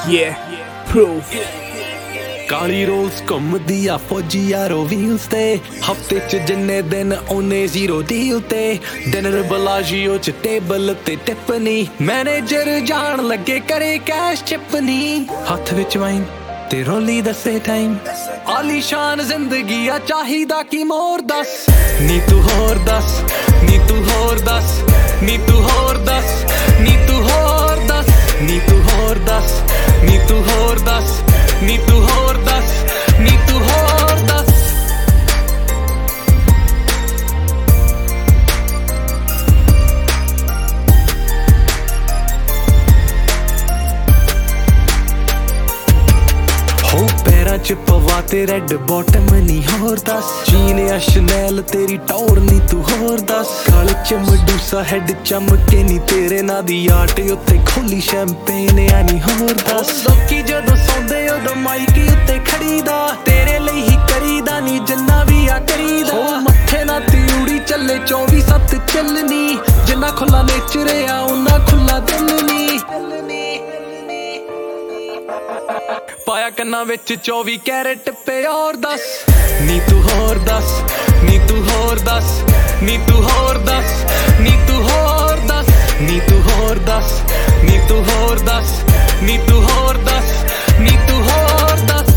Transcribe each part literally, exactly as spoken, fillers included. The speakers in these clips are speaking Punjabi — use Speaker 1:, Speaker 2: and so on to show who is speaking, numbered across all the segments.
Speaker 1: Yeah, proof.
Speaker 2: ਕਾਲੀ ਰੋਜ਼ ਘੁੰਮਦੀ ਆ ਫੌਜੀ ਯਾਰੋ ਵੀਲਸ ਤੇ ਹਫਤੇ ਚ ਜਿੰਨੇ ਦਿਨ ਉਹਨੇ ਜ਼ੀਰੋ ਡੀਲ ਤੇ ਡਿਨਰ ਬਲਾਜੀਓ ਚ ਟੇਬਲ ਤੇ ਟਿੱਪਣੀ ਮੈਨੇਜਰ ਜਾਣ ਲੱਗੇ ਕਰੇ ਕੈਸ਼ ਚਿਪਨੀ ਹੱਥ ਵਿੱਚ ਵਾਈਨ ਤੇ ਰੋਲੀ ਦੱਸੇ ਟਾਈਮ ਆਲੀਸ਼ਾਨ ਜ਼ਿੰਦਗੀ ਆ ਚਾਹੀਦਾ ਕੀ ਮੋਰ ਦੱਸ ਨੀ ਤੂੰ ਹੋਰ ਦੱਸ ਨੀ ਤੂੰ ਹੋਰ ਦੱਸ ਨੀ ਤੂੰ ਹੋਰ ਦੱਸ ਨੀ ਤੂੰ ਹੋਰ ਦੱਸ ਨੀ ਤੂੰ ਹੋਰ ਦੱਸ ਨੀ ਤੂੰ ਹੋਰ ਦੱਸ ਨੀ ਤੂੰ ਹੋਰ ਦੱਸ ਨੀ ਤੂੰ ਹੋਰ ਦੱਸ ਹੋ ਪੈਰਾਂ ਚ ਪਵਾ ਤੇ ਰੈਡ ਬੋਟਮ ਨੀ ਹੋਰ ਦੱਸ ਜੀਨ ਆ ਸ਼ਨੈਲ ਤੇਰੀ ਟੌਰ ਨੀ ਤੂੰ ਹੋਰ ਦੱਸ ਕਾਲੇ ਚ ਮਡੂਸਾ ਹੈਡ ਚਮਕੇ ਨੀ ਤੇਰੇ ਨਾਂ ਦੀ ਆਟ ਉੱਤੇ ਖੋਲੀ ਸ਼ੈਂਪੇਨ ਆ ਨੀ ਹੋਰ ਦੱਸ ਲੋਕੀ ਜਦੋਂ ਸੌਂਦੇ ਉਦੋਂ ਮਾਈਕ ਉੱਤੇ ਖੜੀਦਾ ਤੇਰੇ ਲਈ ਹੀ ਕਰੀਦਾ ਨੀ ਜਿੰਨਾ ਵੀ ਆ ਕਰੀਦਾ ਹੋ ਮੱਥੇ ਨਾ ਤਿਉੜੀ ਚੱਲੇ ਚੌਵੀ ਸੱਤ ਚੱਲਣੀ ਜਿੰਨਾ ਖੁੱਲਾ ਨੇਚਰ ਆ ਉਹਨਾਂ ਖੁੱਲਾ ਦਿਲ ਨੀ ਪਾਇਆ ਕੰਨਾਂ ਵਿੱਚ ਚੌਵੀ ਕੈਰਟ ਪਿਓਰ ਦੱਸ ਨੀ ਤੂੰ ਹੋਰ ਦੱਸ ਨੀ ਤੂੰ ਹੋਰ ਦੱਸ ਨੀ ਤੂੰ ਹੋਰ ਦੱਸ ਨੀ ਤੂੰ ਹੋਰ ਦੱਸ ਨੀ ਤੂੰ ਹੋਰ ਦੱਸ ਨੀ ਤੂੰ ਹੋਰ ਦੱਸ ਨੀ ਤੂੰ ਹੋਰ ਦੱਸ ਨੀ ਤੂੰ ਹੋਰ ਦੱਸ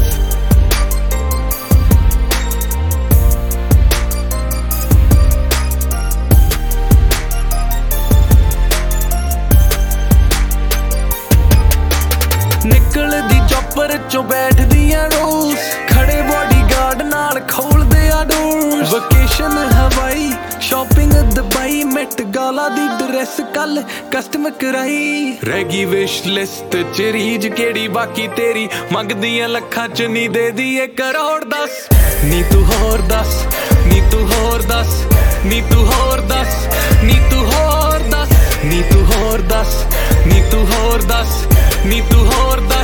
Speaker 2: ਨਿਕਲਦੀ ਚੌਪਰ ਚੋਂ ਬੈਠਦੀਆਂ ਰੋਜ਼ ਖੜੇ ਬਾਡੀਗਾਰਡ ਨਾਲ ਖੋਲਦੇ ਆ doors vacation Hawaii shopping Dubai Met Gala ਦੀ ਡਰੈਸ ਕੱਲ ਕਸਟਮ ਕਰਾਈ ਰਹਿ ਗਈ ਵਿਸ਼ ਲਿਸਟ ਚ ਰੀਜ ਕਿਹੜੀ ਬਾਕੀ ਤੇਰੀ ਮੰਗਦੀਆਂ ਲੱਖਾਂ ਚ ਨੀ ਦੇ ਦੀਏ ਕਰੋੜ ਦੱਸ ਨੀ ਤੂੰ ਹੋਰ ਦੱਸ ਨੀ ਤੂੰ ਹੋਰ ਦੱਸ ਨੀ ਤੂੰ ਹੋਰ ਦੱਸ ਨੀ ਤੂੰ ਹੋਰ ਦੱਸ ਨੀ ਤੂੰ ਹੋਰ ਦੱਸ ਨੀ ਤੂੰ ਹੋਰ ਦੱਸ ਨੀ ਤੂੰ ਹੋਰ ਦੱਸ